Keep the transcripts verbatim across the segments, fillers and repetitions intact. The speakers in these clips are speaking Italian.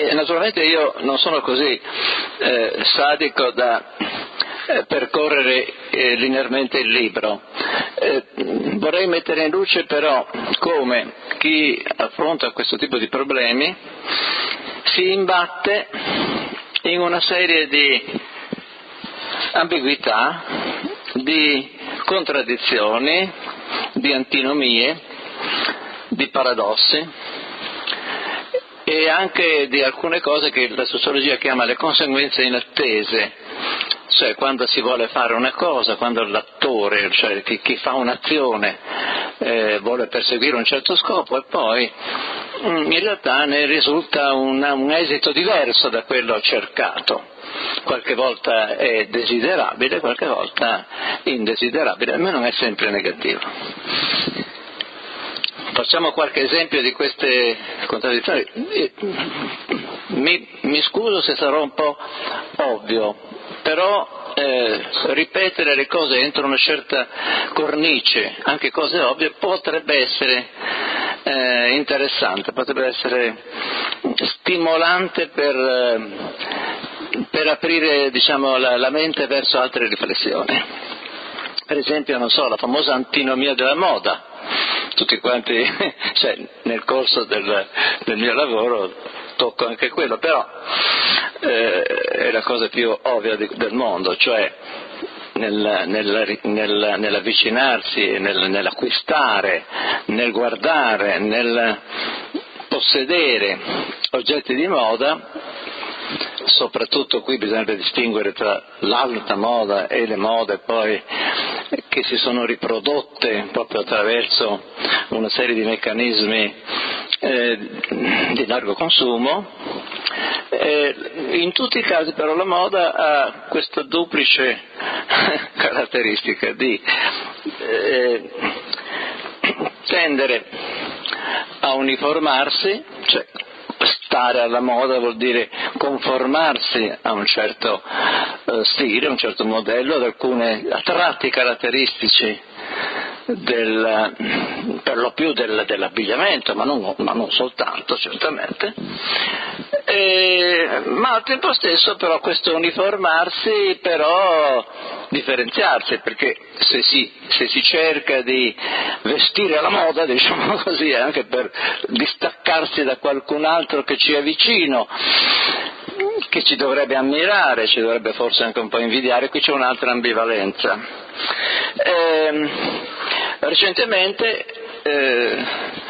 E naturalmente io non sono così eh, sadico da eh, percorrere eh, linearmente il libro. Eh, vorrei mettere in luce però come chi affronta questo tipo di problemi si imbatte in una serie di ambiguità, di contraddizioni, di antinomie, di paradossi e anche di alcune cose che la sociologia chiama le conseguenze inattese, cioè quando si vuole fare una cosa, quando l'attore, cioè chi, chi fa un'azione eh, vuole perseguire un certo scopo e poi in realtà ne risulta una, un esito diverso da quello cercato. Qualche volta è desiderabile, qualche volta indesiderabile, ma non è sempre negativo. Facciamo qualche esempio di queste contraddizioni. Mi, mi scuso se sarò un po' ovvio, però eh, ripetere le cose entro una certa cornice, anche cose ovvie, potrebbe essere eh, interessante, potrebbe essere stimolante per, eh, per aprire, diciamo, la, la mente verso altre riflessioni. Per esempio, non so, la famosa antinomia della moda. Tutti quanti, cioè nel corso del, del mio lavoro tocco anche quello, però eh, è la cosa più ovvia di, del mondo, cioè nel, nel, nel, nell'avvicinarsi, nel, nell'acquistare, nel guardare, nel possedere oggetti di moda. Soprattutto qui bisogna distinguere tra l'alta moda e le mode poi che si sono riprodotte proprio attraverso una serie di meccanismi eh, di largo consumo. Eh, in tutti i casi però la moda ha questa duplice caratteristica di eh, tendere a uniformarsi, cioè stare alla moda vuol dire conformarsi a un certo uh, stile, a un certo modello, ad alcuni tratti caratteristici del, per lo più del, dell'abbigliamento, ma non, ma non soltanto, certamente. E, ma al tempo stesso però questo uniformarsi però differenziarsi, perché se si, se si cerca di vestire alla moda, diciamo così, anche per distaccarsi da qualcun altro che ci è vicino, che ci dovrebbe ammirare, ci dovrebbe forse anche un po' invidiare, qui c'è un'altra ambivalenza. Eh, recentemente eh,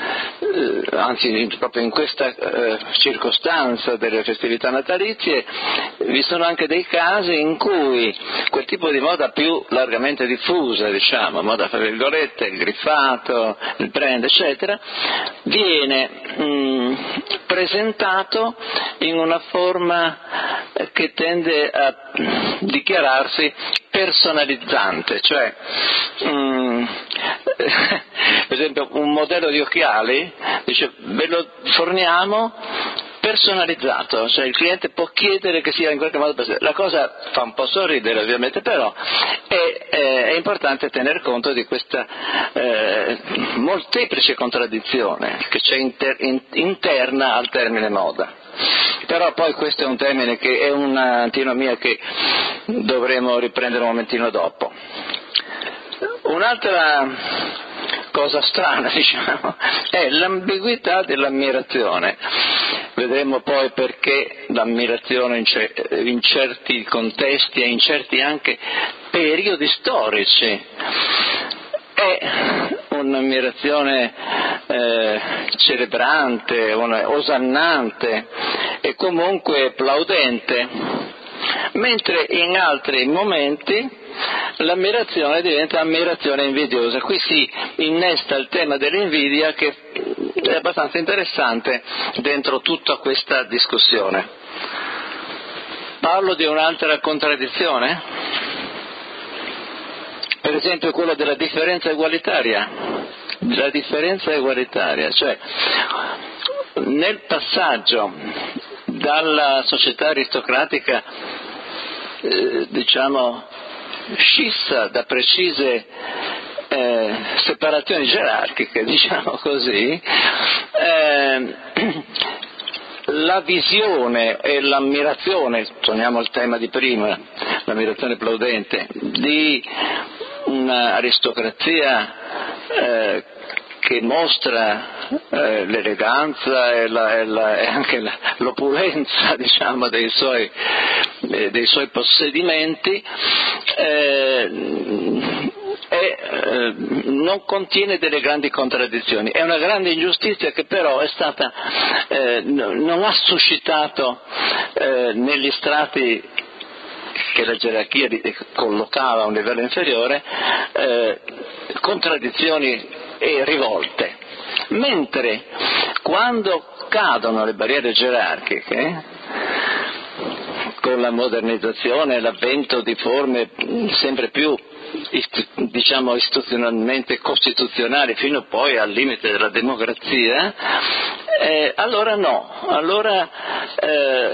anzi proprio in questa eh, circostanza delle festività natalizie vi sono anche dei casi in cui quel tipo di moda più largamente diffusa, diciamo, moda fra virgolette, il griffato, il brand eccetera, viene mh, presentato in una forma che tende a dichiararsi personalizzante, cioè mh, per esempio un modello di occhiali dice ve lo forniamo personalizzato, cioè il cliente può chiedere che sia in qualche modo personalizzato. La cosa fa un po' sorridere ovviamente, però è, è, è importante tener conto di questa eh, molteplice contraddizione che c'è inter, in, interna al termine moda. Però poi questo è un termine che è un'antinomia che dovremo riprendere un momentino dopo. Un'altra cosa strana, diciamo, è l'ambiguità dell'ammirazione. Vedremo poi perché l'ammirazione in, ce- in certi contesti e in certi anche periodi storici è un'ammirazione eh, celebrante, una, osannante e comunque plaudente, mentre in altri momenti l'ammirazione diventa ammirazione invidiosa. Qui si innesta il tema dell'invidia che è abbastanza interessante dentro tutta questa discussione. Parlo di un'altra contraddizione? Per esempio quella della differenza egualitaria, la differenza egualitaria, cioè nel passaggio dalla società aristocratica, eh, diciamo, scissa da precise eh, separazioni gerarchiche, diciamo così, eh, la visione e l'ammirazione, torniamo al tema di prima, l'ammirazione plaudente, di un'aristocrazia eh, che mostra eh, l'eleganza e, la, e, la, e anche la, l'opulenza, diciamo, dei suoi, eh, dei suoi possedimenti, eh, e eh, non contiene delle grandi contraddizioni. È una grande ingiustizia che però è stata, eh, non ha suscitato eh, negli strati che la gerarchia collocava a un livello inferiore eh, contraddizioni e rivolte, mentre quando cadono le barriere gerarchiche, con la modernizzazione e l'avvento di forme sempre più diciamo istituzionalmente costituzionali fino poi al limite della democrazia, eh, allora no, allora eh,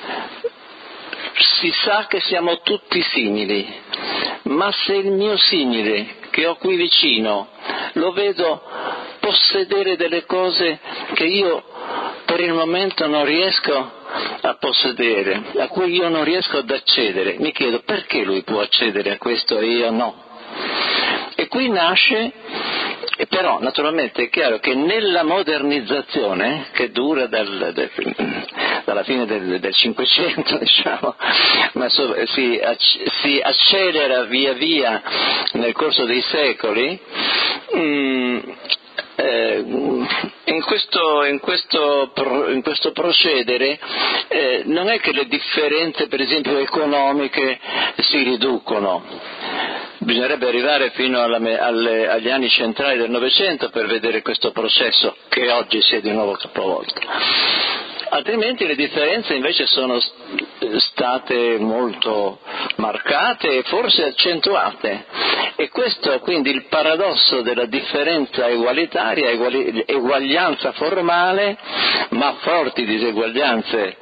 si sa che siamo tutti simili, ma se il mio simile che ho qui vicino lo vedo possedere delle cose che io per il momento non riesco a possedere, a cui io non riesco ad accedere, mi chiedo perché lui può accedere a questo e io no. E qui nasce, e però naturalmente è chiaro che nella modernizzazione, che dura dal, del, dalla fine del, del Cinquecento, diciamo, ma so, si, si accelera via via nel corso dei secoli, mh, Eh, in, questo, in, questo, in questo procedere eh, non è che le differenze per esempio economiche si riducono, bisognerebbe arrivare fino alla, alle, agli anni centrali del Novecento per vedere questo processo che oggi si è di nuovo capovolto. Altrimenti le differenze invece sono state molto marcate e forse accentuate, e questo quindi il paradosso della differenza egualitaria, eguali, eguaglianza formale, ma forti diseguaglianze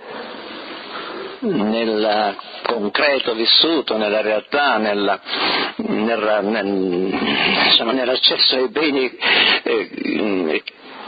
nel concreto vissuto, nella realtà, nella, nella, nel, insomma, nell'accesso ai beni eh,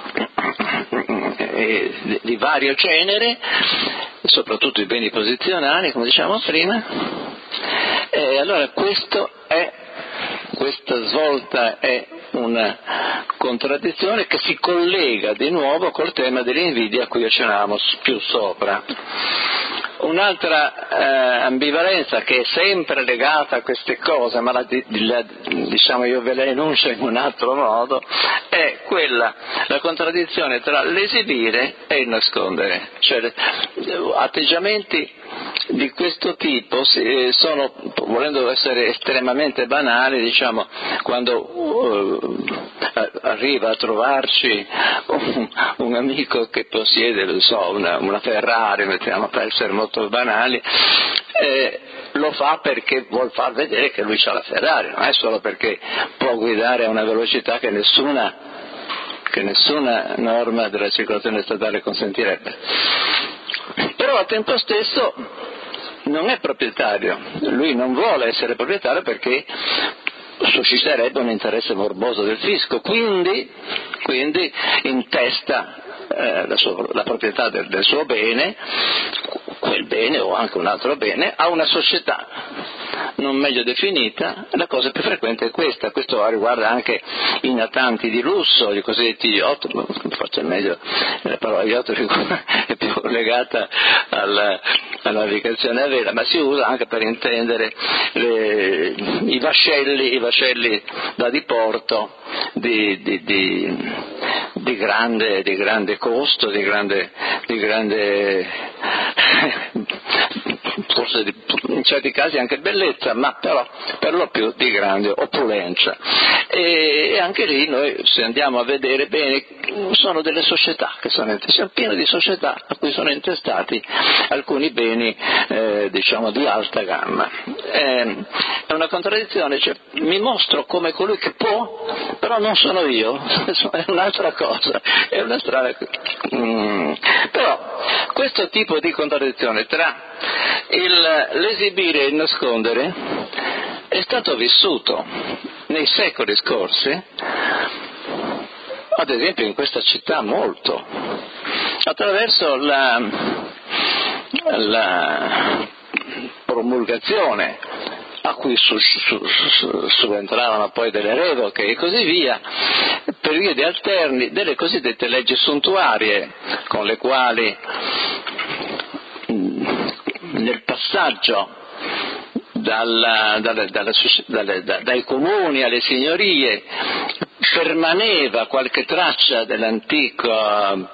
eh, di vario genere, soprattutto i beni posizionali, come dicevamo prima. E allora questo è, questa svolta è una contraddizione che si collega di nuovo col tema dell'invidia a cui accennavamo più sopra. Un'altra eh, ambivalenza che è sempre legata a queste cose, ma la, la, diciamo io ve la enuncio in un altro modo, è quella, la contraddizione tra l'esibire e il nascondere. Cioè atteggiamenti di questo tipo sono, volendo essere estremamente banali, diciamo, quando uh, arriva a trovarci un, un amico che possiede, non so, una, una Ferrari, mettiamo per essere molto banali, eh, lo fa perché vuol far vedere che lui ha la Ferrari, non è solo perché può guidare a una velocità che nessuna, che nessuna norma della circolazione statale consentirebbe. Però al tempo stesso non è proprietario, lui non vuole essere proprietario perché susciterebbe un interesse morboso del fisco, quindi, quindi intesta eh, la, sua, la proprietà del, del suo bene, quel bene o anche un altro bene, a una società non meglio definita. La cosa più frequente è questa, questo riguarda anche i natanti di lusso, i cosiddetti yacht, forse meglio la parola yacht è più legata alla, alla navigazione a vela, ma si usa anche per intendere le, i vascelli, i vascelli da diporto di, di, di, di, grande, di grande costo, di grande, di grande forse di, in certi casi anche bellezza, ma però per lo più di grande opulenza. E, e anche lì noi, se andiamo a vedere bene, sono delle società che sono, siamo piene di società a cui sono intestati alcuni beni eh, diciamo di alta gamma. Eh, è una contraddizione, cioè, mi mostro come colui che può, però non sono io, è un'altra cosa, è una strana. Mm. Però questo tipo di contraddizione tra il, l'esibire e il nascondere è stato vissuto nei secoli scorsi, ad esempio in questa città molto. attraverso la, la promulgazione, a cui su, su, su, subentravano poi delle revoche e così via, periodi alterni delle cosiddette leggi suntuarie, con le quali nel passaggio dalla, dalle, dalle, dalle, dai comuni alle signorie permaneva qualche traccia dell'antico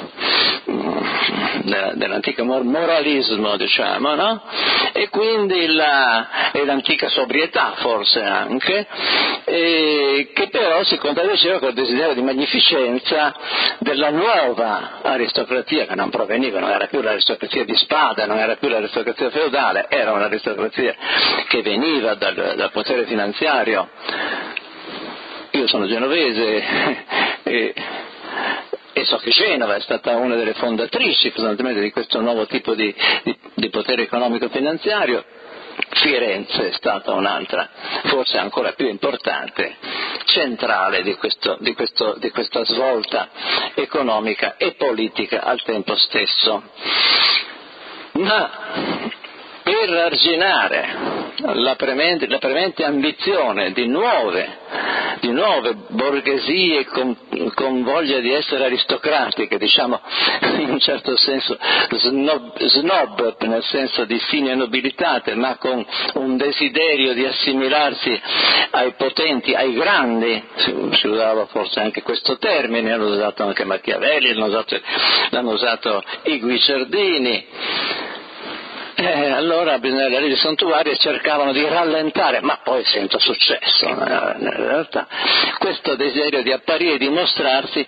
dell'antico moralismo, diciamo, no? E quindi la, e l'antica sobrietà forse anche, e che però si contraddiceva col desiderio di magnificenza della nuova aristocrazia, che non proveniva, non era più l'aristocrazia di spada, non era più l'aristocrazia feudale, era un'aristocrazia che veniva dal, dal potere finanziario. Io sono genovese e, e so che Genova è stata una delle fondatrici costantemente di questo nuovo tipo di, di, di potere economico-finanziario. Firenze è stata un'altra, forse ancora più importante, centrale di, questo, di, questo, di questa svolta economica e politica al tempo stesso. Ma per arginare la premente, la premente ambizione di nuove, di nuove borghesie con, con voglia di essere aristocratiche, diciamo in un certo senso snob, snob nel senso di sine nobilitate, ma con un desiderio di assimilarsi ai potenti, ai grandi, si, si usava forse anche questo termine, l'hanno usato anche Machiavelli, l'hanno usato, l'hanno usato i Guicciardini. Eh, allora le leggi santuarie cercavano di rallentare, ma poi senza successo, in realtà, questo desiderio di apparire, di mostrarsi,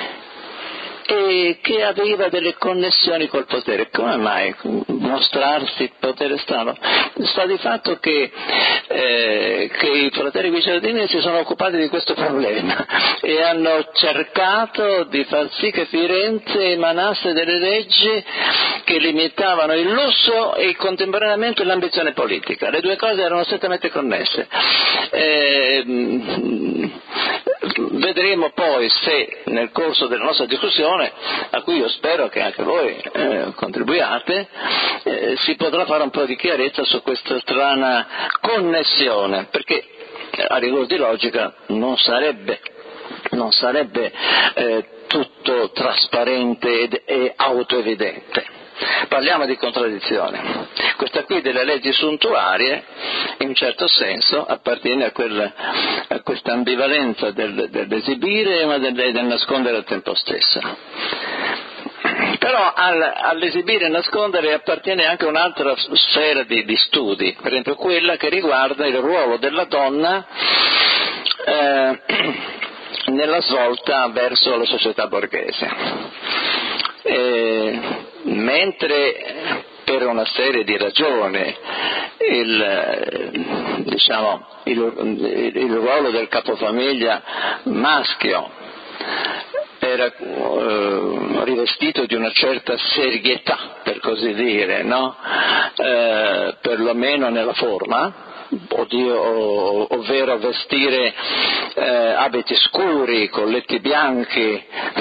e che aveva delle connessioni col potere. Come mai mostrarsi potere strano? Sta di fatto che, eh, che i fratelli Guicciardini si sono occupati di questo problema e hanno cercato di far sì che Firenze emanasse delle leggi che limitavano il lusso e contemporaneamente l'ambizione politica. Le due cose erano strettamente connesse. Eh, vedremo poi se nel corso della nostra discussione, a cui io spero che anche voi eh, contribuiate, eh, si potrà fare un po' di chiarezza su questa strana connessione, perché a rigor di logica non sarebbe, non sarebbe eh, tutto trasparente ed, e autoevidente. Parliamo di contraddizione. Questa qui delle leggi suntuarie, in un certo senso, appartiene a, quel, a questa ambivalenza del, dell'esibire ma del, del nascondere al tempo stesso. Però al, all'esibire e nascondere appartiene anche un'altra sfera di, di studi, per esempio quella che riguarda il ruolo della donna eh, nella svolta verso la società borghese. Eh, mentre per una serie di ragioni il, diciamo, il, il ruolo del capofamiglia maschio era eh, rivestito di una certa serietà, per così dire, no? Eh, perlomeno nella forma, Oddio, ovvero vestire eh, abiti scuri, colletti bianchi,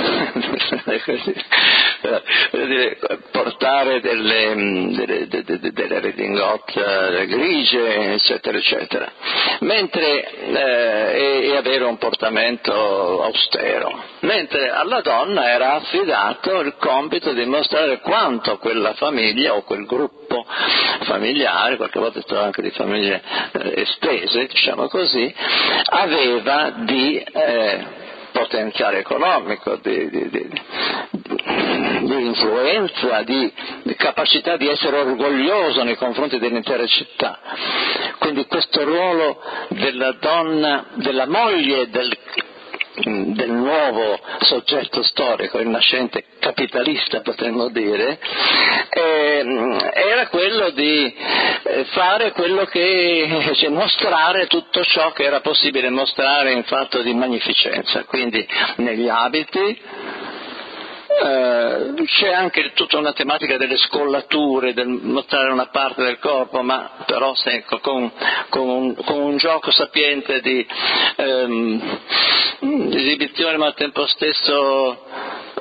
portare delle, delle, delle, delle redingote grigie, eccetera, eccetera, mentre eh, e, e avere un portamento austero, mentre alla donna era affidato il compito di mostrare quanto quella famiglia o quel gruppo familiare, qualche volta si parla anche di famiglie eh, estese, diciamo così, aveva di eh, potenziale economico, di, di, di, di influenza, di, di capacità di essere orgoglioso nei confronti dell'intera città. Quindi questo ruolo della donna, della moglie del del nuovo soggetto storico, il nascente capitalista potremmo dire, eh, era quello di fare quello che, cioè mostrare tutto ciò che era possibile mostrare in fatto di magnificenza, quindi negli abiti. Eh, c'è anche tutta una tematica delle scollature, del mostrare una parte del corpo, ma però ecco, con, con, un, con un gioco sapiente di ehm, esibizione, ma al tempo stesso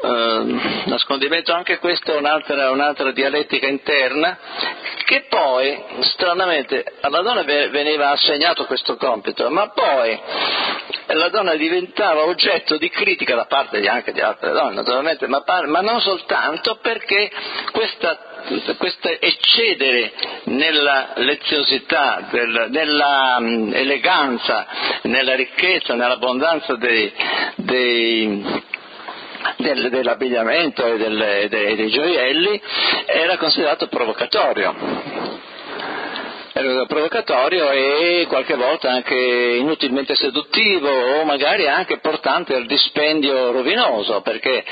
eh, nascondimento, anche questa è un'altra, un'altra dialettica interna, che poi stranamente alla donna veniva assegnato questo compito, ma poi la donna diventava oggetto di critica da parte di, anche di altre donne naturalmente, ma, ma non soltanto perché questa questo eccedere nella leziosità, del, nella um, eleganza, nella ricchezza, nell'abbondanza dei, dei, del, dell'abbigliamento e del, dei, dei gioielli era considerato provocatorio. Era provocatorio e qualche volta anche inutilmente seduttivo o magari anche portante al dispendio rovinoso, perché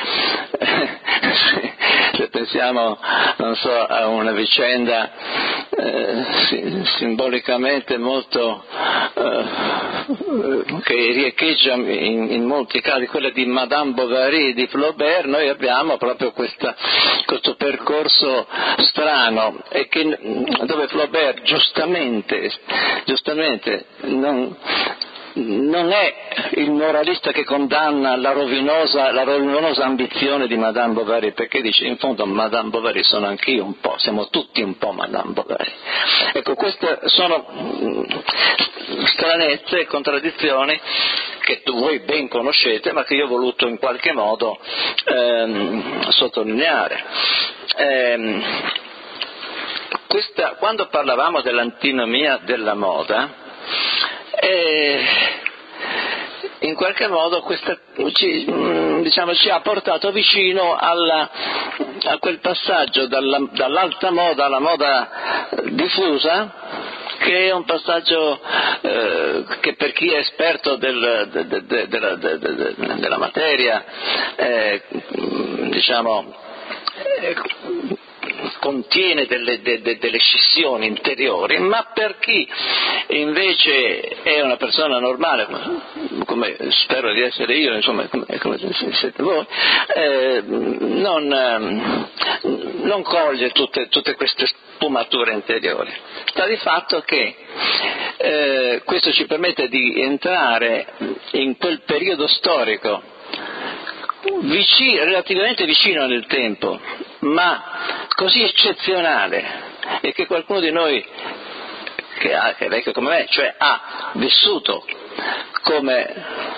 se pensiamo, non so, a una vicenda eh, simbolicamente molto eh, che riecheggia in, in molti casi, quella di Madame Bovary di Flaubert, noi abbiamo proprio questa, questo percorso strano e che, dove Flaubert giustamente Giustamente, giustamente non, non è il moralista che condanna la rovinosa, la rovinosa ambizione di Madame Bovary, perché dice in fondo Madame Bovary sono anch'io un po', siamo tutti un po' Madame Bovary. Ecco, queste sono stranezze e contraddizioni che voi ben conoscete, ma che io ho voluto in qualche modo ehm, sottolineare. Ehm, Questa, quando parlavamo dell'antinomia della moda, eh, in qualche modo questa ci, diciamo, ci ha portato vicino alla, a quel passaggio dalla, dall'alta moda alla moda diffusa, che è un passaggio eh, che per chi è esperto del, de, de, de, de, de, de, de, della materia, eh, diciamo, eh, contiene delle, de, de, delle scissioni interiori, ma per chi invece è una persona normale, come spero di essere io, insomma, come, come siete voi, eh, non, non coglie tutte, tutte queste sfumature interiori. Sta di fatto che eh, questo ci permette di entrare in quel periodo storico vicino, relativamente vicino nel tempo, ma così eccezionale, e che qualcuno di noi che, ha, che è vecchio come me, cioè ha vissuto come,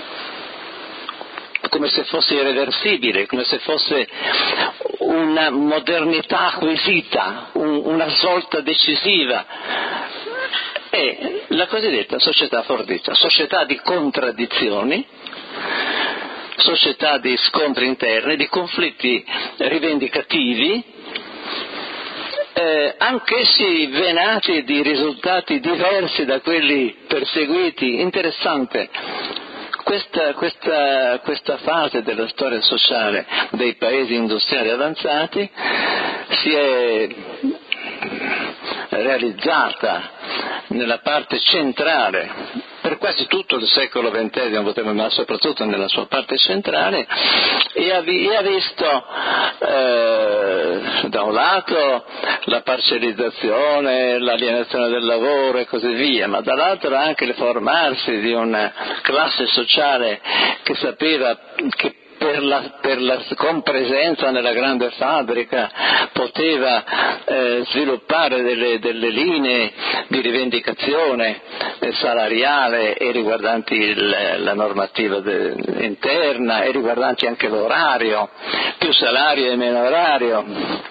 come se fosse irreversibile, come se fosse una modernità acquisita, un, una svolta decisiva, è la cosiddetta società fordista, società di contraddizioni, società di scontri interni, di conflitti rivendicativi, eh, anch'essi venati di risultati diversi da quelli perseguiti. Interessante questa, questa, questa fase della storia sociale dei paesi industriali avanzati si è realizzata nella parte centrale per quasi tutto il secolo ventesimo, ma soprattutto nella sua parte centrale, e ha, vi, e ha visto eh, da un lato la parcellizzazione, l'alienazione del lavoro e così via, ma dall'altro anche il formarsi di una classe sociale che sapeva che Per la, per la compresenza nella grande fabbrica poteva eh, sviluppare delle, delle linee di rivendicazione eh, salariale e riguardanti il, la normativa de, interna e riguardanti anche l'orario, più salario e meno orario,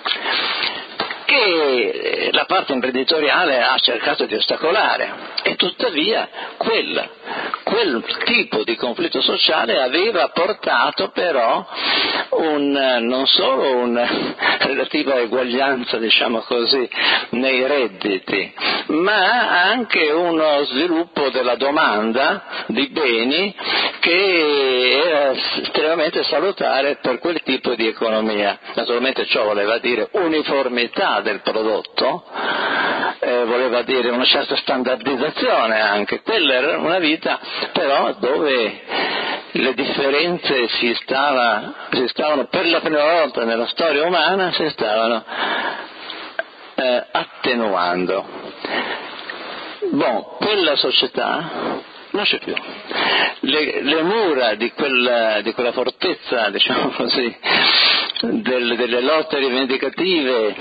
che la parte imprenditoriale ha cercato di ostacolare, e tuttavia quel, quel tipo di conflitto sociale aveva portato però un, non solo una relativa eguaglianza, diciamo così, nei redditi, ma anche uno sviluppo della domanda di beni che era estremamente salutare per quel tipo di economia. Naturalmente ciò voleva dire uniformità del prodotto, eh, voleva dire una certa standardizzazione anche. Quella era una vita però dove le differenze si, stava, si stavano per la prima volta nella storia umana si stavano eh, attenuando. Bon, quella società non c'è più. Le, le mura di quella, di quella fortezza, diciamo così, del, delle lotte rivendicative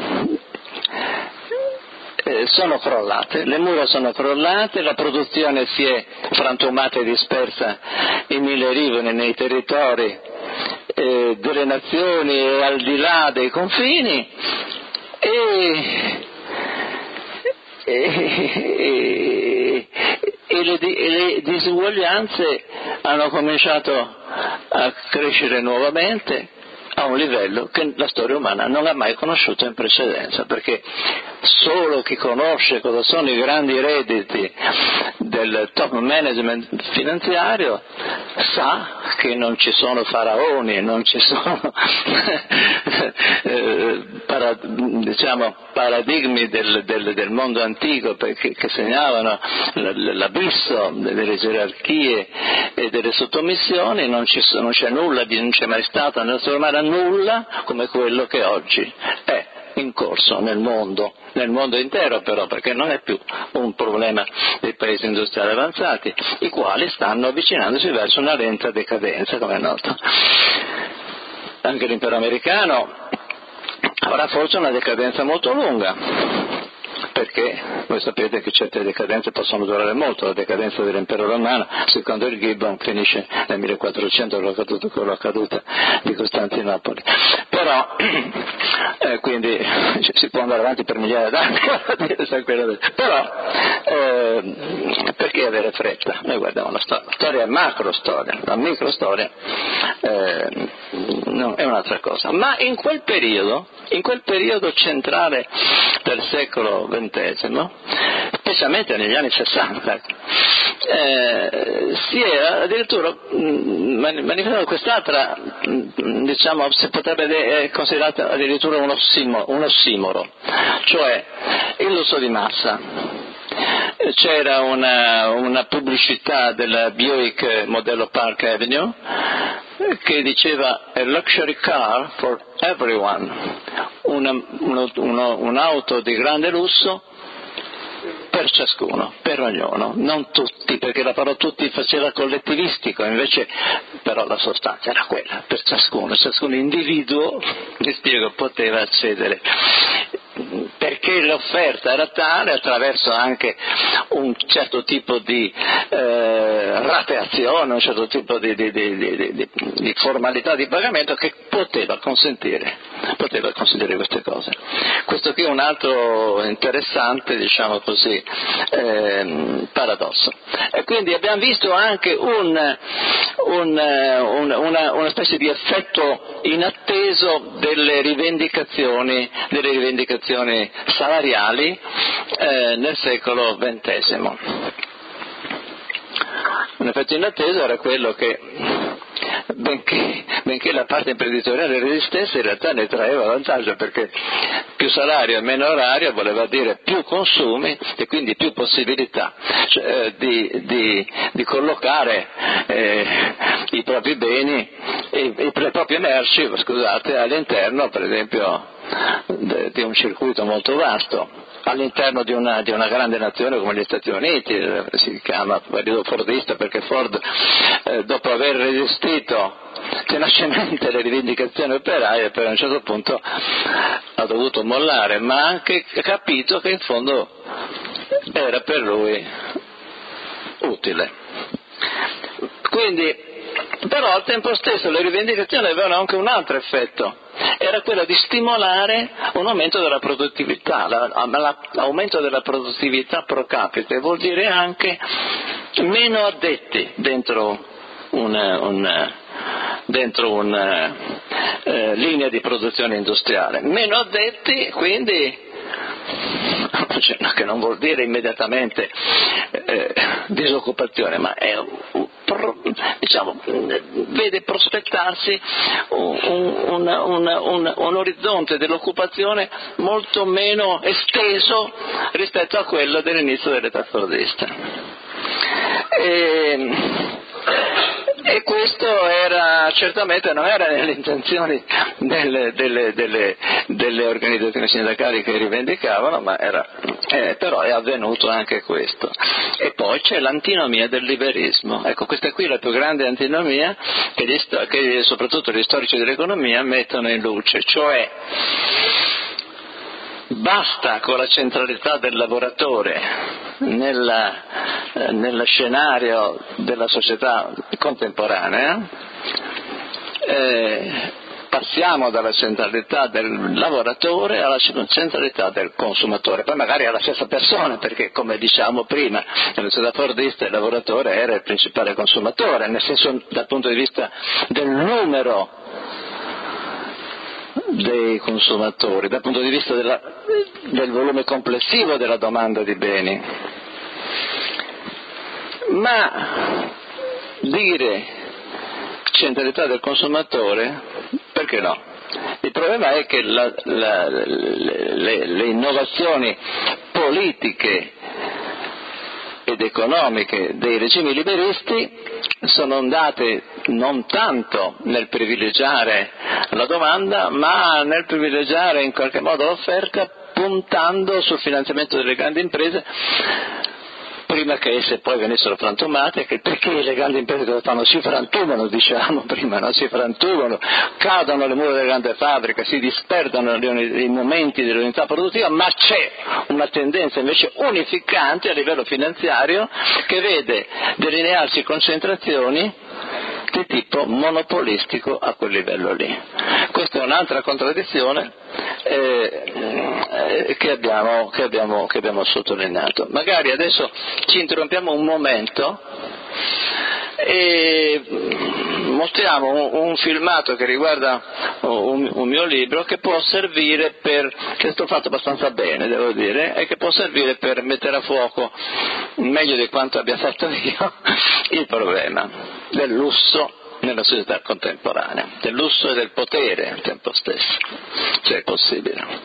eh, sono crollate, le mura sono crollate, la produzione si è frantumata e dispersa in mille rivoli nei territori eh, delle nazioni e al di là dei confini e, e, e, e, le, e le disuguaglianze hanno cominciato a crescere nuovamente a un livello che la storia umana non ha mai conosciuto in precedenza, perché solo chi conosce cosa sono i grandi redditi del top management finanziario sa che non ci sono faraoni, non ci sono eh, para, diciamo, paradigmi del, del, del mondo antico perché, che segnavano l'abisso delle gerarchie e delle sottomissioni, non, ci, non c'è nulla, non c'è mai stato nel storia umana nulla come quello che oggi è in corso nel mondo, nel mondo intero però, perché non è più un problema dei paesi industriali avanzati, i quali stanno avvicinandosi verso una lenta decadenza, come è noto. Anche l'impero americano avrà forse una decadenza molto lunga, perché voi sapete che certe decadenze possono durare molto. La decadenza dell'impero romano, secondo il Gibbon, finisce nel millequattrocento con la caduta, con la caduta di Costantinopoli. Però, eh, quindi si può andare avanti per migliaia d'anni, però eh, perché avere fretta? Noi guardiamo la storia, la storia è macro storia, la micro storia eh, no, è un'altra cosa. Ma in quel periodo, in quel periodo centrale del secolo ventesimo, specialmente negli anni sessanta, eh, si era addirittura manifestata quest'altra, diciamo, si potrebbe essere considerata addirittura un ossimoro, un ossimoro, cioè il lusso di massa. C'era una, una pubblicità della Buick modello Park Avenue che diceva a luxury car for everyone, una, uno, uno, un'auto di grande lusso per ciascuno, per ognuno, non tutti, perché la parola tutti faceva collettivistico, invece però la sostanza era quella, per ciascuno, ciascun individuo, mi spiego, poteva accedere, perché l'offerta era tale, attraverso anche un certo tipo di eh, rateazione, un certo tipo di, di, di, di, di, di formalità di pagamento che poteva consentire, poteva consentire queste cose. Questo qui è un altro interessante, diciamo così, eh, paradosso. E quindi abbiamo visto anche un, un, un, una, una specie di effetto inatteso delle rivendicazioni, delle rivendicazioni salariali eh, nel secolo ventesimo. Un effetto inatteso era quello che benché, benché la parte imprenditoriale resistesse, in realtà ne traeva vantaggio, perché più salario e meno orario voleva dire più consumi e quindi più possibilità cioè, di, di, di collocare eh, i propri beni e, e le proprie merci, scusate, all'interno per esempio de, di un circuito molto vasto, all'interno di una, di una grande nazione come gli Stati Uniti. Si chiama periodo fordista perché Ford, eh, dopo aver resistito tenacemente le rivendicazioni operaie, per un certo punto ha dovuto mollare, ma ha anche capito che in fondo era per lui utile. Quindi, però al tempo stesso le rivendicazioni avevano anche un altro effetto, era quello di stimolare un aumento della produttività. L'aumento della produttività pro capite vuol dire anche meno addetti dentro una, una, dentro una eh, linea di produzione industriale, meno addetti, quindi cioè, che non vuol dire immediatamente eh, disoccupazione, ma è pro, diciamo, vede prospettarsi un, un, un, un, un orizzonte dell'occupazione molto meno esteso rispetto a quello dell'inizio dell'età fordista. E, e questo era certamente non era nelle intenzioni delle, delle, delle, delle organizzazioni sindacali che rivendicavano, ma era Eh, però è avvenuto anche questo. E poi c'è l'antinomia del liberismo. Ecco, questa qui è la più grande antinomia che, gli, che soprattutto gli storici dell'economia mettono in luce, cioè basta con la centralità del lavoratore nella, eh, nello scenario della società contemporanea, eh, passiamo dalla centralità del lavoratore alla centralità del consumatore, poi magari alla stessa persona, perché come diciamo prima, nella società fordista il lavoratore era il principale consumatore, nel senso dal punto di vista del numero dei consumatori, dal punto di vista della, del volume complessivo della domanda di beni. Ma dire centralità del consumatore, perché no? Il problema è che la, la, le, le innovazioni politiche ed economiche dei regimi liberisti sono andate non tanto nel privilegiare la domanda, ma nel privilegiare in qualche modo l'offerta, puntando sul finanziamento delle grandi imprese prima che esse poi venissero frantumate, perché le grandi imprese cosa fanno? Si frantumano, diciamo prima, no? Si frantumano, cadono le mura delle grandi fabbriche, si disperdono i momenti dell'unità produttiva, ma c'è una tendenza invece unificante a livello finanziario che vede delinearsi concentrazioni di tipo monopolistico a quel livello lì. Questa è un'altra contraddizione eh, che, abbiamo, che, abbiamo, che abbiamo sottolineato. Magari adesso ci interrompiamo un momento e mostriamo un, un filmato che riguarda un, un mio libro che può servire per, che è stato fatto abbastanza bene devo dire, e che può servire per mettere a fuoco meglio di quanto abbia fatto io il problema del lusso nella società contemporanea, del lusso e del potere al tempo stesso, se è possibile.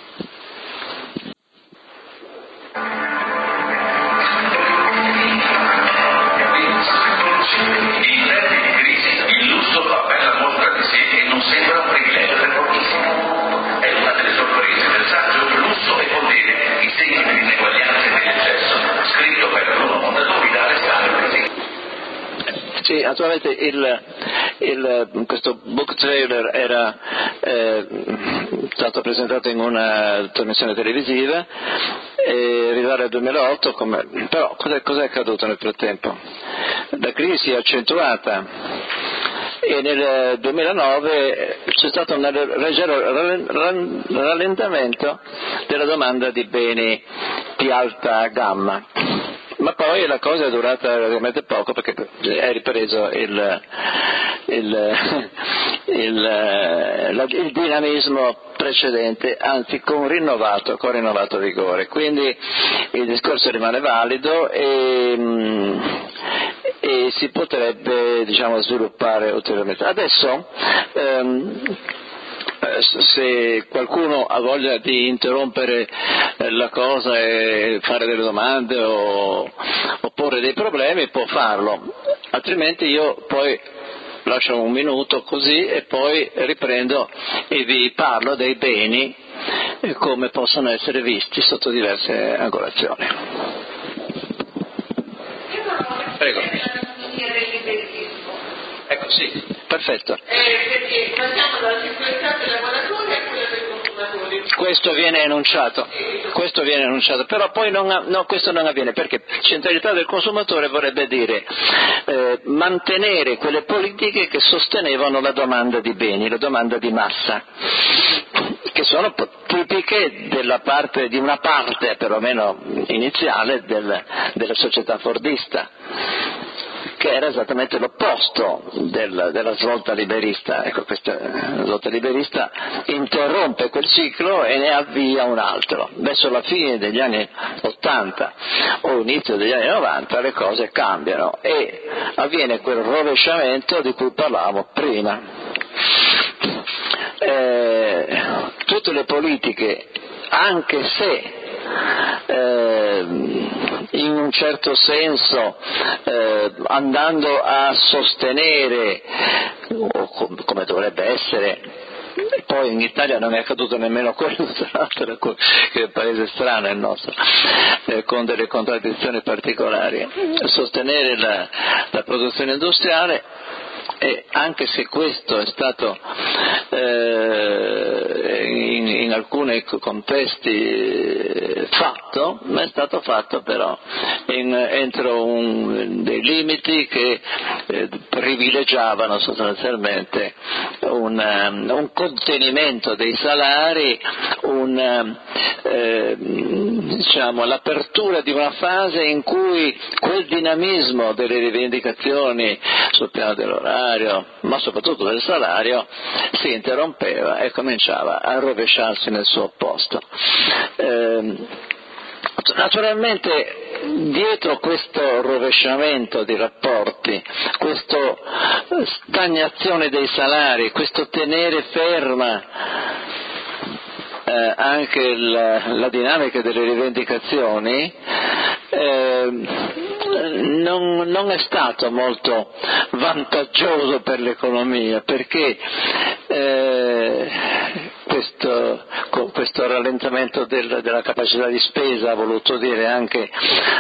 In tempi di crisi il lusso fa bella mostra di sé e non sembra un privilegio del pochissimo. È una delle sorprese del saggio Lusso e potere, i segni dell'ineguaglianza e dell'eccesso, scritto per Bruno Mondadori da Alessandro Casini. Sì, naturalmente il, il, questo book trailer era eh, stato presentato in una trasmissione televisiva e arrivare al duemilaotto, come, però cos'è, cos'è accaduto nel frattempo? La crisi è accentuata e nel duemilanove c'è stato un leggero rallentamento della domanda di beni di alta gamma. Ma poi la cosa è durata veramente poco perché è ripreso il, il, il, la, il dinamismo precedente, anzi con rinnovato, con rinnovato vigore. Quindi il discorso rimane valido e, e si potrebbe diciamo, sviluppare ulteriormente. Adesso ehm, se qualcuno ha voglia di interrompere la cosa e fare delle domande o, o porre dei problemi può farlo, altrimenti io poi lascio un minuto così e poi riprendo e vi parlo dei beni e come possono essere visti sotto diverse angolazioni. Prego. Ecco, sì, perfetto. Eh, perché passiamo dalla sicurezza del lavoratore a quella del consumatore. Questo viene enunciato, questo viene enunciato, però poi non, no, questo non avviene perché centralità del consumatore vorrebbe dire eh, mantenere quelle politiche che sostenevano la domanda di beni, la domanda di massa, che sono tipiche della parte, di una parte perlomeno iniziale del, della società fordista, che era esattamente l'opposto del, della svolta liberista. Ecco, questa svolta liberista interrompe quel ciclo e ne avvia un altro. Verso la fine degli anni ottanta o inizio degli anni novanta le cose cambiano e avviene quel rovesciamento di cui parlavamo prima. Eh, tutte le politiche, anche se Eh, in un certo senso eh, andando a sostenere, o com- come dovrebbe essere, E poi in Italia non è accaduto nemmeno quello, tra l'altro, che è un paese strano il nostro, eh, con delle contraddizioni particolari. Sostenere la, la produzione industriale, e anche se questo è stato eh, in, in alcuni contesti fatto, ma è stato fatto però in, entro un, dei limiti che eh, privilegiavano sostanzialmente un, um, un contenimento dei salari, un, eh, diciamo, l'apertura di una fase in cui quel dinamismo delle rivendicazioni sul piano dell'orario, ma soprattutto del salario, si interrompeva e cominciava a rovesciarsi nel suo opposto. Eh, naturalmente dietro questo rovesciamento di rapporti, questa stagnazione dei salari, questo tenere ferma eh, anche la, la dinamica delle rivendicazioni, eh, non, non è stato molto vantaggioso per l'economia, perché eh, questo, questo rallentamento del, della capacità di spesa ha voluto dire anche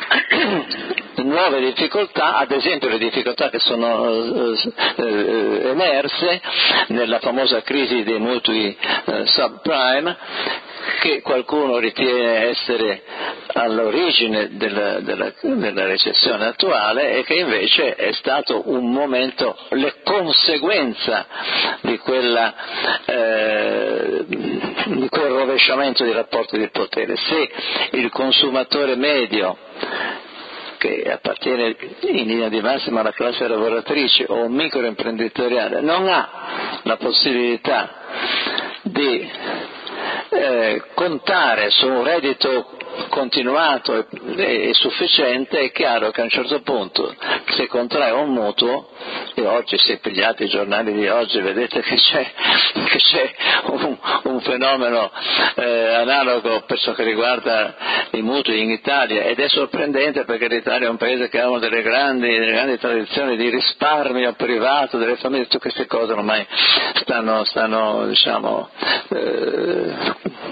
nuove difficoltà, ad esempio le difficoltà che sono eh, emerse nella famosa crisi dei mutui eh, subprime, che qualcuno ritiene essere all'origine della, della, della recessione attuale, e che invece è stato un momento, le conseguenza di, quella, eh, di quel rovesciamento di rapporti di potere. Se il consumatore medio, che appartiene in linea di massima alla classe lavoratrice o microimprenditoriale, non ha la possibilità di eh, contare su un reddito continuato e, e, e sufficiente, è chiaro che a un certo punto, se contrae un mutuo, e oggi se pigliate i giornali di oggi vedete che c'è, che c'è un, un fenomeno eh, analogo per ciò che riguarda i mutui in Italia, ed è sorprendente perché l'Italia è un paese che ha una delle grandi, delle grandi tradizioni di risparmio privato delle famiglie. Tutte queste cose ormai stanno, stanno diciamo eh,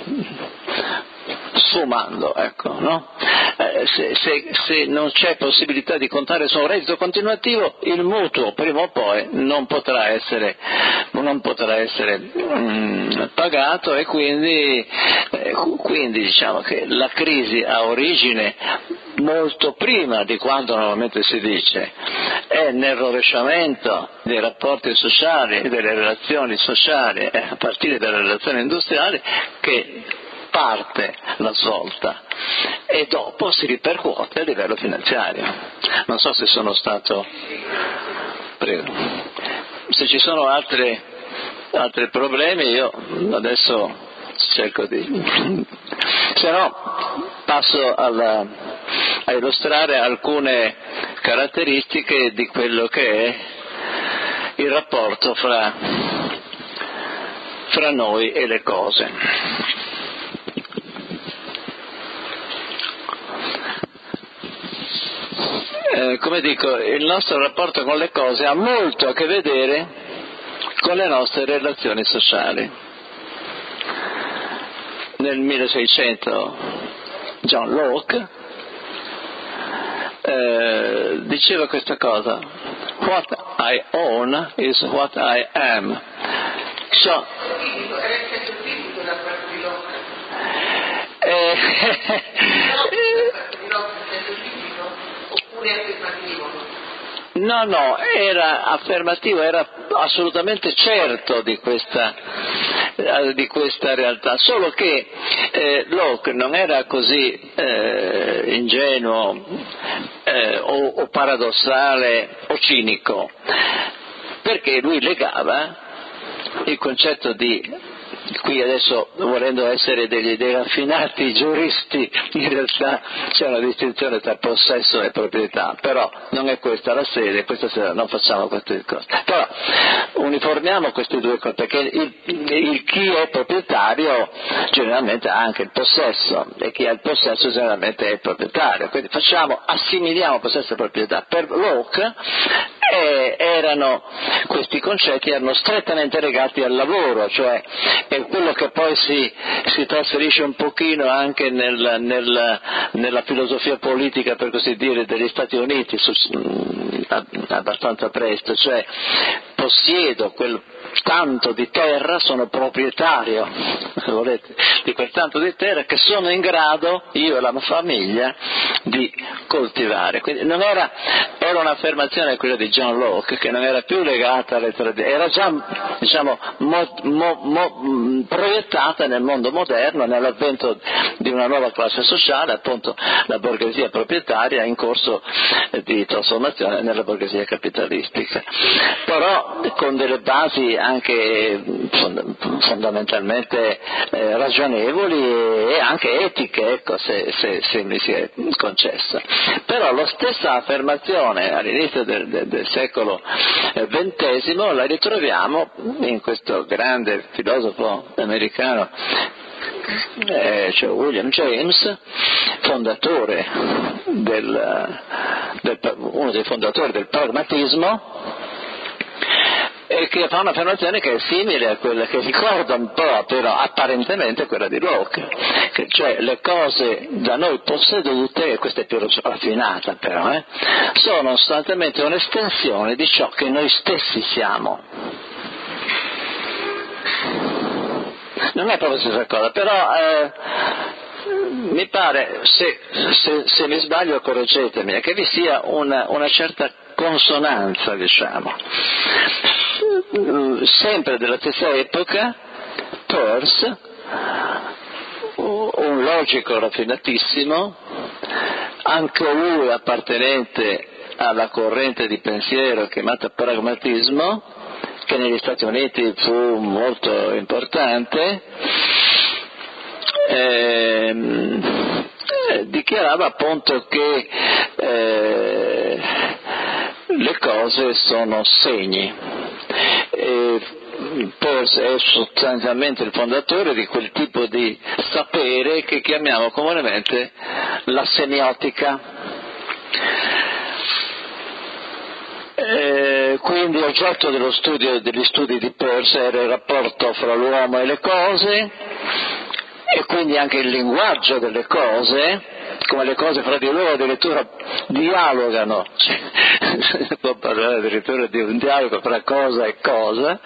sfumando, ecco, no? Eh, se, se, se non c'è possibilità di contare su un reddito continuativo, il mutuo prima o poi non potrà essere, non potrà essere mh, pagato, e quindi, eh, quindi diciamo che la crisi ha origine molto prima di quanto normalmente si dice, è nel rovesciamento dei rapporti sociali e delle relazioni sociali, eh, a partire dalle relazioni industriali, che parte la svolta, e dopo si ripercuote a livello finanziario. Non so se sono stato... Prego. Se ci sono altre, altri problemi, io adesso cerco di... se no passo alla, a illustrare alcune caratteristiche di quello che è il rapporto fra, fra noi e le cose. Eh, come dico, il nostro rapporto con le cose ha molto a che vedere con le nostre relazioni sociali. Nel milleseicento John Locke eh, diceva questa cosa: "What I own is what I am." So, No, no, era affermativo, era assolutamente certo di questa, di questa realtà, solo che eh, Locke non era così eh, ingenuo eh, o, o paradossale o cinico, perché lui legava il concetto di... Qui adesso, volendo essere degli, dei raffinati giuristi, in realtà c'è una distinzione tra possesso e proprietà, però non è questa la sede, questa sera non facciamo queste cose. Però uniformiamo queste due cose, perché il, il chi è proprietario generalmente ha anche il possesso, e chi ha il possesso generalmente è il proprietario, quindi facciamo, assimiliamo possesso e proprietà. Per Locke eh, erano, questi concetti erano strettamente legati al lavoro, cioè è quello che poi si, si trasferisce un pochino anche nel, nel, nella filosofia politica, per così dire, degli Stati Uniti, su, abbastanza presto, cioè possiedo quel tanto di terra, sono proprietario, se volete, di quel tanto di terra che sono in grado, io e la mia famiglia, di coltivare. Quindi non era, era un'affermazione quella di John Locke, che non era più legata alle tradizioni, era già, diciamo, mo, mo, mo, proiettata nel mondo moderno, nell'avvento di una nuova classe sociale, appunto la borghesia proprietaria in corso di trasformazione nella borghesia capitalistica, però con delle basi anche fondamentalmente eh, ragionevoli e anche etiche, ecco, se, se, se mi si è concesso. Però la stessa affermazione all'inizio del, del, del secolo ventesimo la ritroviamo in questo grande filosofo americano, eh, cioè William James, fondatore del, del, uno dei fondatori del pragmatismo, e che fa un'affermazione che è simile a quella, che ricorda un po', però apparentemente quella di Locke, che cioè le cose da noi possedute, e questa è più raffinata però, eh, sono sostanzialmente un'estensione di ciò che noi stessi siamo. Non è proprio la stessa cosa, però eh, mi pare, se, se, se mi sbaglio correggetemi, che vi sia una, una certa consonanza, diciamo. Sempre della stessa epoca, Peirce, un logico raffinatissimo, anche lui appartenente alla corrente di pensiero chiamata pragmatismo, che negli Stati Uniti fu molto importante, ehm, dichiarava appunto che eh, le cose sono segni. E Peirce è sostanzialmente il fondatore di quel tipo di sapere che chiamiamo comunemente la semiotica. Eh, quindi oggetto dello studio, degli studi di Peirce era il rapporto fra l'uomo e le cose, e quindi anche il linguaggio delle cose, come le cose fra di loro addirittura dialogano, cioè, si può parlare addirittura di un dialogo fra cosa e cosa,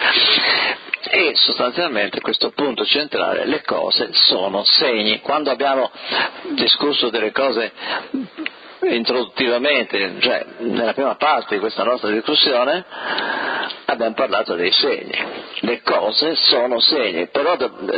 e sostanzialmente questo punto centrale: le cose sono segni. Quando abbiamo discusso delle cose introduttivamente, cioè nella prima parte di questa nostra discussione, abbiamo parlato dei segni. Le cose sono segni, però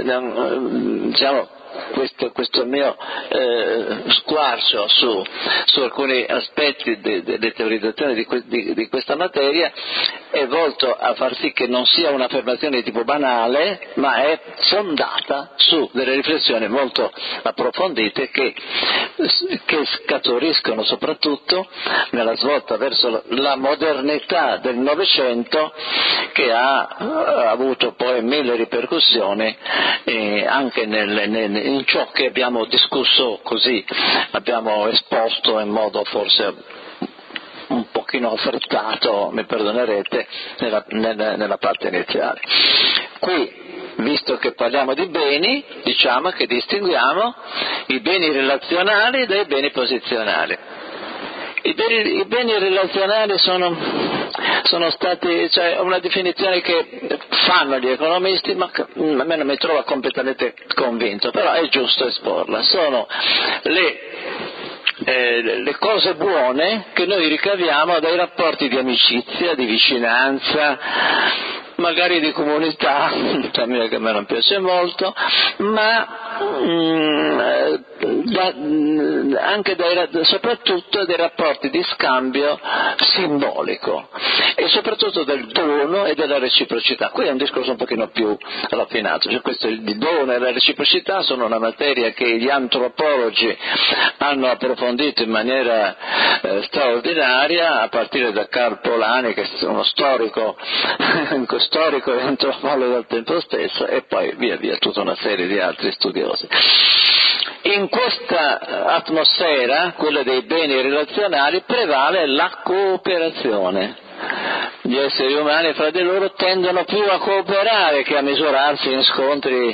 diciamo questo, questo mio eh, squarcio su, su alcuni aspetti delle teorizzazioni di, que, di, di questa materia è volto a far sì che non sia un'affermazione di tipo banale, ma è fondata su delle riflessioni molto approfondite che, che scaturiscono soprattutto nella svolta verso la modernità del Novecento, che ha, ha avuto poi mille ripercussioni eh, anche nel, nel, in ciò che abbiamo discusso, così abbiamo esposto in modo forse un pochino affrettato, mi perdonerete, nella, nella, nella parte iniziale. Qui, visto che parliamo di beni, diciamo che distinguiamo i beni relazionali dai beni posizionali. I beni, i beni relazionali sono, sono stati, cioè, una definizione che fanno gli economisti, ma che a me non mi trova completamente convinto, però è giusto esporla. Sono le Eh, le cose buone che noi ricaviamo dai rapporti di amicizia, di vicinanza, magari di comunità, che a me non piace molto, ma mh, da, anche dai, soprattutto dei rapporti di scambio simbolico, e soprattutto del dono e della reciprocità. Qui è un discorso un pochino più raffinato, cioè questo, il dono e la reciprocità sono una materia che gli antropologi hanno approfondito in maniera eh, straordinaria, a partire da Karl Polanyi, che è uno storico storico e antropologo al tempo stesso, e poi via via tutta una serie di altri studiosi. In questa atmosfera, quella dei beni relazionali, prevale la cooperazione. gli esseri umani fra di loro tendono più a cooperare che a misurarsi in scontri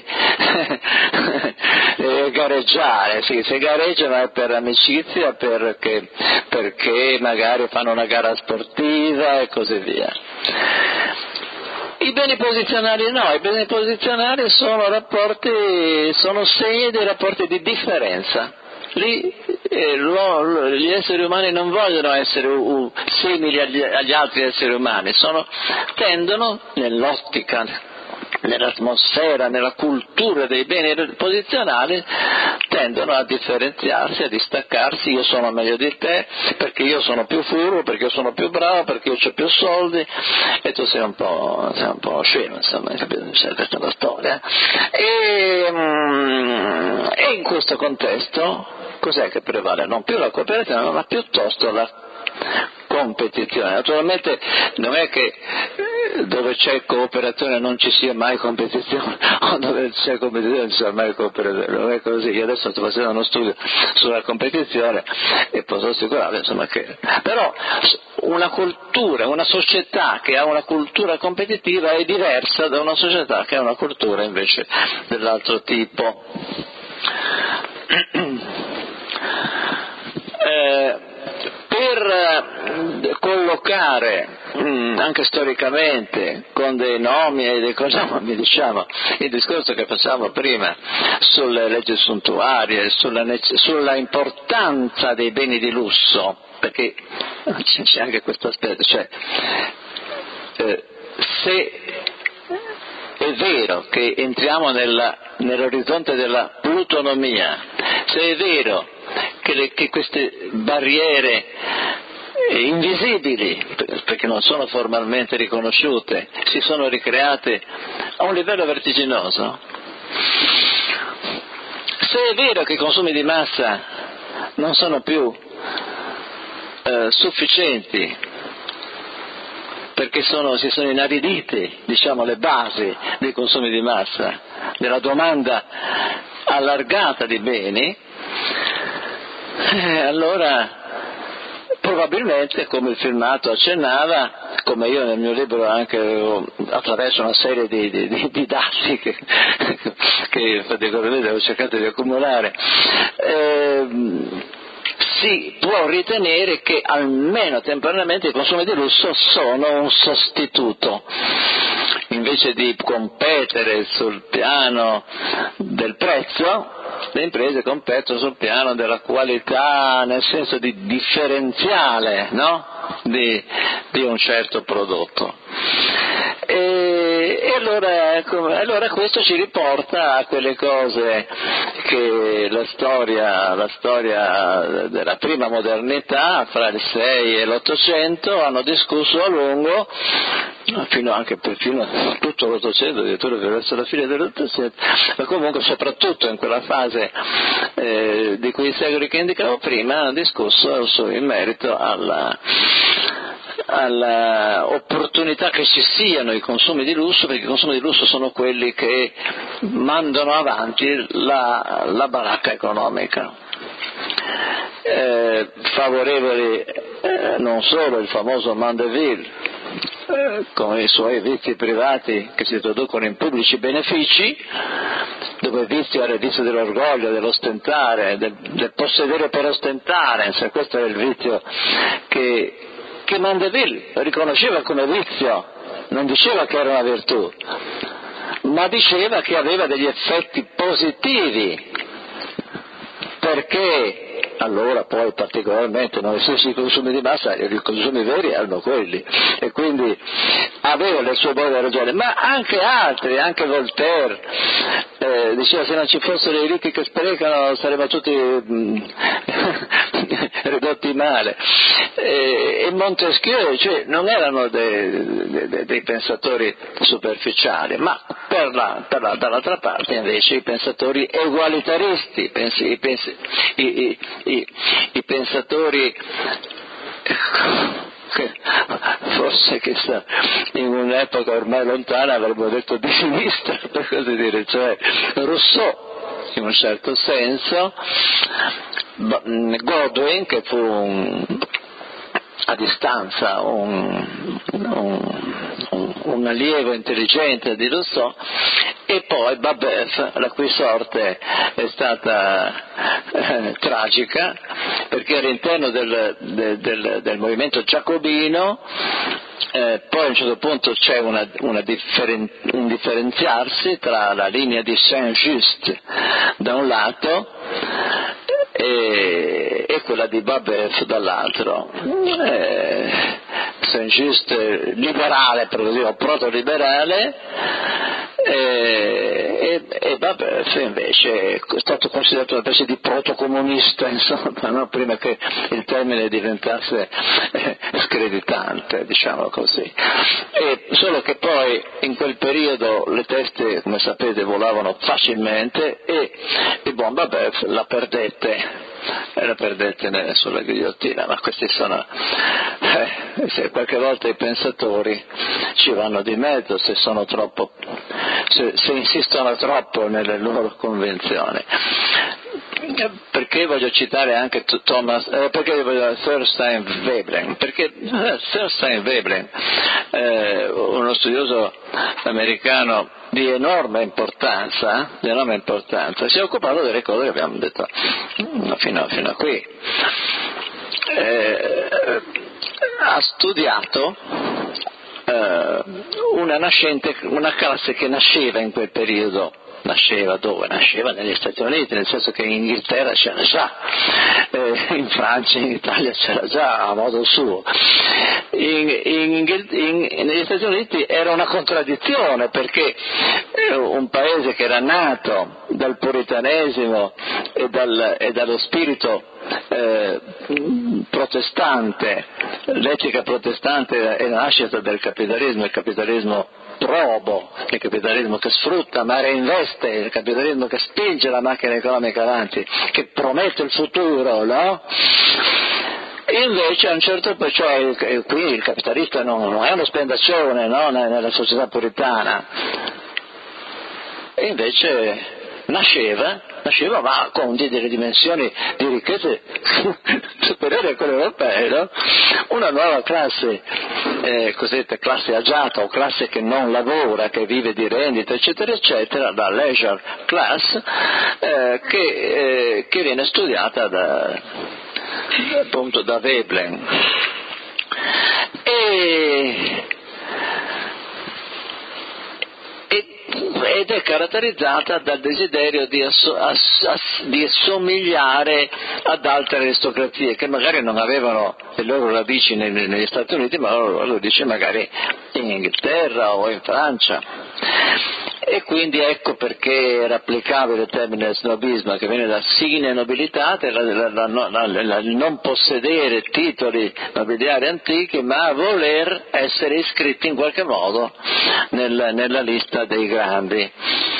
e gareggiare. Sì, se gareggiano è per amicizia, perché, perché magari fanno una gara sportiva e così via. I beni posizionali no, i beni posizionali sono rapporti, sono segni dei rapporti di differenza. Lì eh, lo, lo, gli esseri umani non vogliono essere uh, simili agli, agli altri esseri umani, sono, tendono nell'ottica, nell'atmosfera, nella cultura dei beni posizionali, tendono a differenziarsi, a distaccarsi. Io sono meglio di te perché io sono più furbo, perché io sono più bravo, perché io ho più soldi e tu sei un po', sei un po' scemo, insomma, capito? Questa è la storia. E, mm, e in questo contesto cos'è che prevale? Non più la cooperazione, ma piuttosto la competizione. Naturalmente non è che dove c'è cooperazione non ci sia mai competizione, o dove c'è competizione non ci sia mai cooperazione, non è così. Io adesso sto facendo uno studio sulla competizione e posso assicurare, insomma, che però una cultura, una società che ha una cultura competitiva è diversa da una società che ha una cultura invece dell'altro tipo. Eh, per collocare mh, anche storicamente con dei nomi e dei cognomi, diciamo, il discorso che facciamo prima sulle leggi suntuarie, sulla, sulla importanza dei beni di lusso, perché c'è anche questo aspetto, cioè eh, se è vero che entriamo nella, nell'orizzonte della plutonomia, se è vero che, le, che queste barriere invisibili, perché non sono formalmente riconosciute, si sono ricreate a un livello vertiginoso, se è vero che i consumi di massa non sono più eh, sufficienti, perché sono, si sono inaridite, diciamo, le basi dei consumi di massa, della domanda allargata di beni, eh, allora probabilmente, come il filmato accennava, come io nel mio libro anche attraverso una serie di, di, di, di dati che, che ho cercato di accumulare, eh, si può ritenere che almeno temporaneamente i consumi di lusso sono un sostituto. Invece di competere sul piano del prezzo, le imprese competono sul piano della qualità, nel senso di differenziale, no? di, di un certo prodotto. E, e allora, ecco, allora questo ci riporta a quelle cose che la storia, la storia della prima modernità, fra il sei e l'Ottocento, hanno discusso a lungo, fino anche fino a tutto l'Ottocento, addirittura verso la fine dell'Ottocento, ma comunque soprattutto in quella fase eh, di quei secoli che indicavo prima, hanno discusso su, in merito alla all'opportunità che ci siano i consumi di lusso, perché i consumi di lusso sono quelli che mandano avanti la, la baracca economica. Eh, favorevoli eh, non solo il famoso Mandeville, eh, con i suoi vizi privati che si traducono in pubblici benefici, dove il vizio era il vizio dell'orgoglio, dell'ostentare, del, del possedere per ostentare, cioè questo era il vizio che che Mandeville riconosceva come vizio, non diceva che era una virtù, ma diceva che aveva degli effetti positivi, perché allora poi particolarmente non essendoci i consumi di massa, i consumi veri erano quelli, e quindi aveva le sue buone ragioni, ma anche altri, anche Voltaire eh, diceva se non ci fossero i ricchi che sprecano saremmo tutti mh, ridotti male, e, e Montesquieu, cioè non erano dei, dei, dei pensatori superficiali, ma per la, per la, dall'altra parte invece i pensatori egualitaristi, i, pensi, i, pensi, i, i, i, i pensatori che forse chissà in un'epoca ormai lontana avremmo detto di sinistra, per così dire, cioè Rousseau in un certo senso, Godwin che fu un, a distanza un, un, un, un allievo intelligente di Rousseau, e poi Babeuf, la cui sorte è stata eh, tragica, perché all'interno del, del, del, del movimento giacobino eh, poi a un certo punto c'è una, una differen- un differenziarsi tra la linea di Saint-Just da un lato e, e quella di Babeuf dall'altro. Eh, Saint-Just liberale, per così dire, o proto-liberale, e, e, e Babeuf invece è stato considerato una specie di protocomunista, insomma, no? Prima che il termine diventasse eh, screditante, diciamo così. E solo che poi in quel periodo le teste, come sapete, volavano facilmente e, e bon, Babeuf la perdette. E la perdette sulla ghigliottina, ma questi sono eh, se qualche volta i pensatori ci vanno di mezzo se sono troppo se, se insistono troppo nelle loro convinzioni. Perché voglio citare anche Thomas, eh, perché voglio Thorstein Veblen, perché eh, Thorstein Veblen, eh, uno studioso americano di enorme importanza, di enorme importanza, si è occupato delle cose che abbiamo detto fino a, fino a qui. Eh, ha studiato eh, una nascente, una classe che nasceva in quel periodo. Nasceva dove? Nasceva negli Stati Uniti, nel senso che in Inghilterra c'era già, eh, in Francia, in Italia c'era già a modo suo. In, in, in, negli Stati Uniti era una contraddizione, perché un paese che era nato dal puritanesimo e, dal, e dallo spirito eh, protestante, l'etica protestante è la nascita del capitalismo, il capitalismo probo, il capitalismo che sfrutta ma reinveste, il capitalismo che spinge la macchina economica avanti, che promette il futuro, no? Invece a un certo punto, cioè, qui il capitalista non, non è uno spendaccione, no? Nella società puritana, e invece nasceva, nasceva ma con delle dimensioni di ricchezze superiori a quelle europee, no? Una nuova classe, eh, cosiddetta classe agiata o classe che non lavora, che vive di rendita, eccetera, eccetera, la leisure class, eh, che, eh, che viene studiata da, appunto da Veblen. E ed è caratterizzata dal desiderio di, asso, ass, ass, di assomigliare ad altre aristocrazie che magari non avevano le loro radici negli, negli Stati Uniti, ma loro lo dice magari in Inghilterra o in Francia. E quindi ecco perché era applicabile il termine snobismo, che viene da sine nobilitate, la, la, la, la, la, il non possedere titoli nobiliari antichi, ma voler essere iscritti in qualche modo nel, nella lista dei grandi.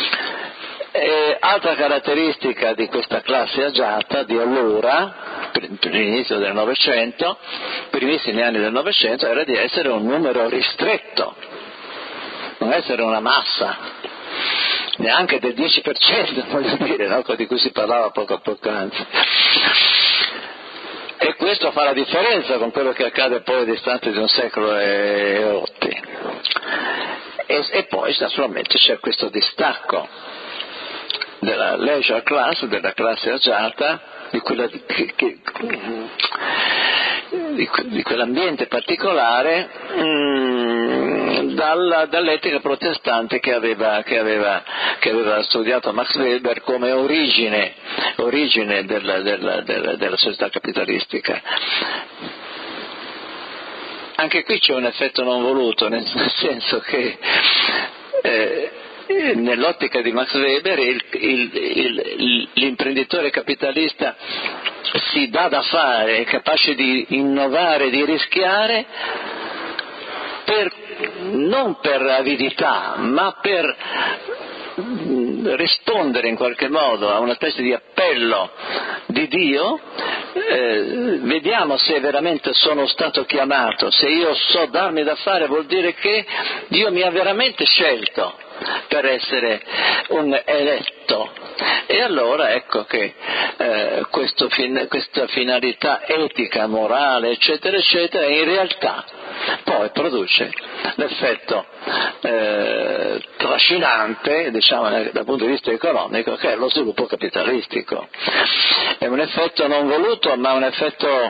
E altra caratteristica di questa classe agiata di allora, per, per l'inizio del Novecento, primissimi anni del Novecento, era di essere un numero ristretto, non essere una massa, neanche del dieci per cento, voglio dire, no? Di cui si parlava poco poc'anzi. E questo fa la differenza con quello che accade poi a distanza di un secolo e rotti. E, e poi naturalmente c'è questo distacco della leisure class, della classe agiata, di, quella, che, che, di, di quell'ambiente particolare mh, dalla, dall'etica protestante che aveva, che, aveva, che aveva studiato Max Weber come origine, origine della, della, della, della società capitalistica. Anche qui c'è un effetto non voluto, nel senso che eh, nell'ottica di Max Weber il, il, il, l'imprenditore capitalista si dà da fare, è capace di innovare, di rischiare, per, non per avidità, ma per rispondere in qualche modo a una specie di appello di Dio. Eh, vediamo se veramente sono stato chiamato, se io so darmi da fare, vuol dire che Dio mi ha veramente scelto per essere un eletto E allora ecco che eh, questo fin- questa finalità etica, morale, eccetera, eccetera, in realtà poi produce l'effetto eh, trascinante, diciamo, dal punto di vista economico, che è lo sviluppo capitalistico. È un effetto non voluto, ma un effetto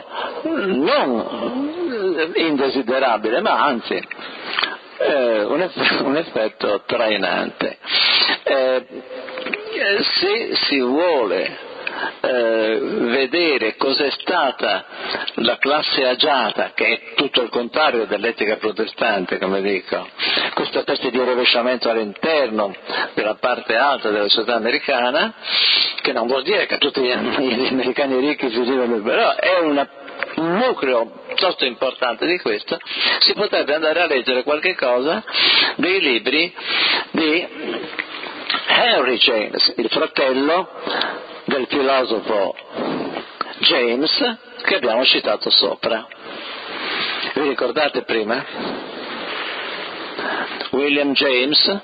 non indesiderabile, ma anzi eh, un, eff- un effetto trainante. Eh, se si vuole Eh, vedere cos'è stata la classe agiata, che è tutto il contrario dell'etica protestante, come dico, questa specie di rovesciamento all'interno della parte alta della società americana, che non vuol dire che tutti gli americani ricchi si vivono, però è una, un nucleo piuttosto importante di questo. Si potrebbe andare a leggere qualche cosa dei libri di Henry James, il fratello del filosofo James che abbiamo citato sopra. Vi ricordate prima? William James?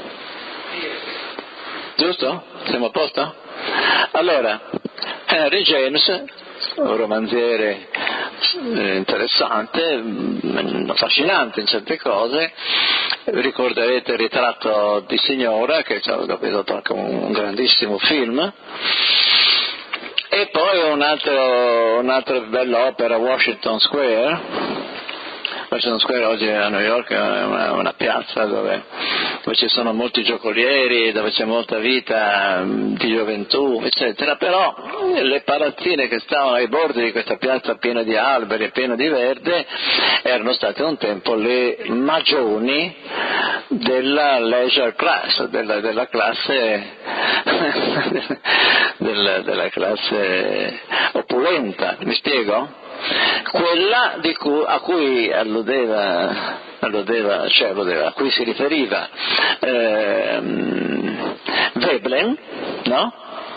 Giusto? Siamo a posto? Allora, Henry James, un romanziere interessante, affascinante in certe cose. Ricorderete il Ritratto di signora, che è stato anche un grandissimo film. E poi un altro, un'altra bella opera, Washington Square. Washington Square oggi a New York è una, una piazza dove, dove ci sono molti giocolieri, dove c'è molta vita di gioventù, eccetera, però le palazzine che stavano ai bordi di questa piazza piena di alberi e piena di verde erano state un tempo le magioni della leisure class, della, della classe della, della classe opulenta, mi spiego? Quella di cui, a cui alludeva, alludeva, cioè alludeva, a cui si riferiva ehm, Veblen, no?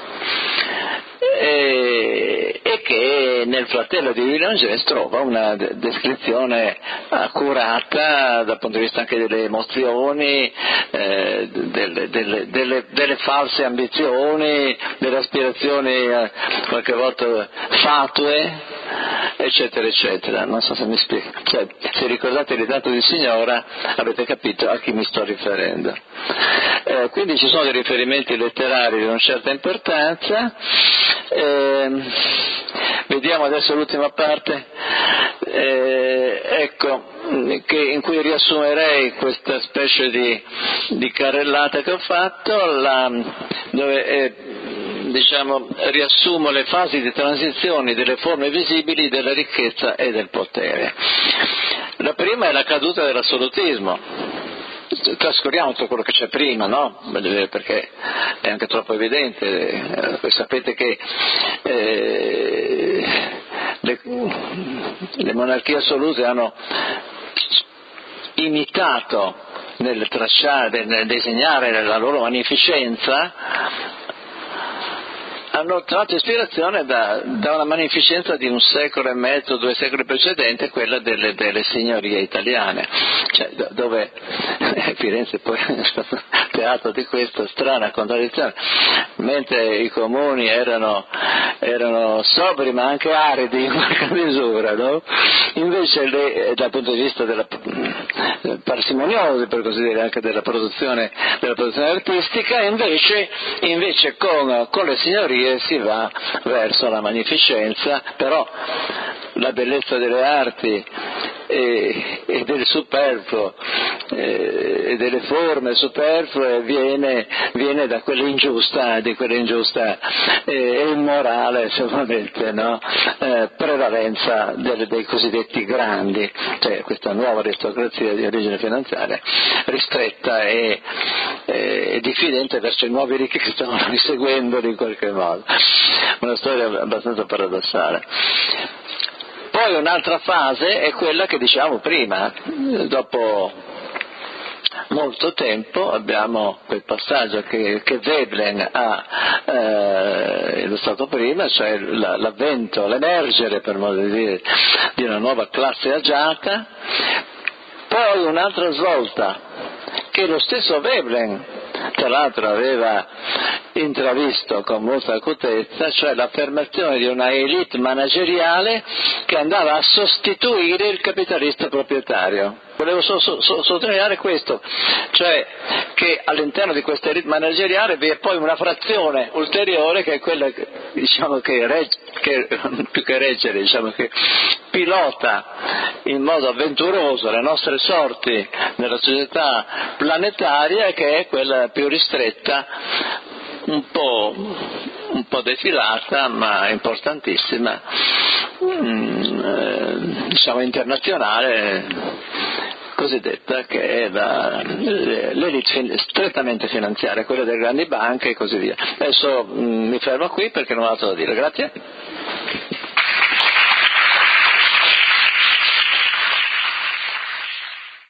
E, e che nel fratello di William James trova una de- descrizione accurata dal punto di vista anche delle emozioni, eh, delle, delle, delle, delle false ambizioni, delle aspirazioni eh, qualche volta fatue, eccetera eccetera. Non so se mi spiego, cioè, se ricordate il Ritratto di signora avete capito a chi mi sto riferendo. Eh, quindi ci sono dei riferimenti letterari di una certa importanza. Eh, vediamo adesso l'ultima parte, eh, ecco, che, in cui riassumerei questa specie di, di carrellata che ho fatto, la, dove eh, diciamo, riassumo le fasi di transizione delle forme visibili della ricchezza e del potere. La prima è la caduta dell'assolutismo. Trascuriamo tutto quello che c'è prima, no? Perché è anche troppo evidente. Eh, sapete che eh, le, le monarchie assolute hanno imitato nel tracciare, nel disegnare la loro magnificenza, hanno tratto ispirazione da, da una magnificenza di un secolo e mezzo, due secoli precedenti, quella delle, delle signorie italiane, cioè, dove Firenze poi è stato teatro di questa strana contraddizione. Mentre i comuni erano, erano sobri ma anche aridi in qualche misura, no? Invece le, dal punto di vista della parsimoniosi, per così dire, anche della produzione, della produzione artistica, invece, invece con, con le signorie si va verso la magnificenza, però la bellezza delle arti e, e del superfluo e, e delle forme superflue viene, viene da quell'ingiusta, di quell'ingiusta e, e immorale, se volete, no? eh, prevalenza delle, dei cosiddetti grandi, cioè questa nuova aristocrazia di origine finanziaria ristretta e, e, e diffidente verso i nuovi ricchi che stavano inseguendoli in qualche modo. Una storia abbastanza paradossale. Poi un'altra fase è quella che dicevamo prima, dopo molto tempo abbiamo quel passaggio che, che Veblen ha eh, illustrato prima, cioè la, l'avvento, l'emergere, per modo di dire, di una nuova classe agiata. Poi un'altra svolta che lo stesso Veblen tra l'altro aveva intravisto con molta acutezza, cioè l'affermazione di una elite manageriale che andava a sostituire il capitalista proprietario. Volevo so, so, so, sottolineare questo, cioè che all'interno di questa elite manageriale vi è poi una frazione ulteriore che è quella che, diciamo, che, reg- che più che reggere, diciamo, che pilota in modo avventuroso le nostre sorti nella società planetaria, che è quella più ristretta, un po', un po' defilata, ma importantissima, mm, eh, diciamo internazionale, cosiddetta, che è la, l'elite strettamente finanziaria, quella delle grandi banche e così via. Adesso mm, mi fermo qui perché non ho altro da dire. Grazie.